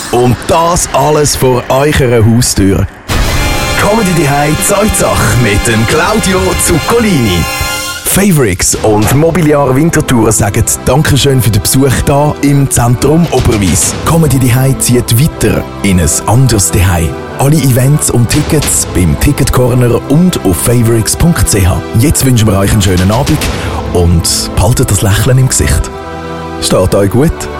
Und das alles vor eurer Haustür. Comedy daheim Zeugzach mit dem Claudio Zuccolini. Favorix und Mobiliar Winterthur sagen Dankeschön für den Besuch hier im Zentrum Oberwies. Comedy daheim zieht weiter in ein anderes Daheim. Alle Events und Tickets beim Ticketcorner und auf favorix.ch. Jetzt wünschen wir euch einen schönen Abend und behaltet das Lächeln im Gesicht. Steht euch gut?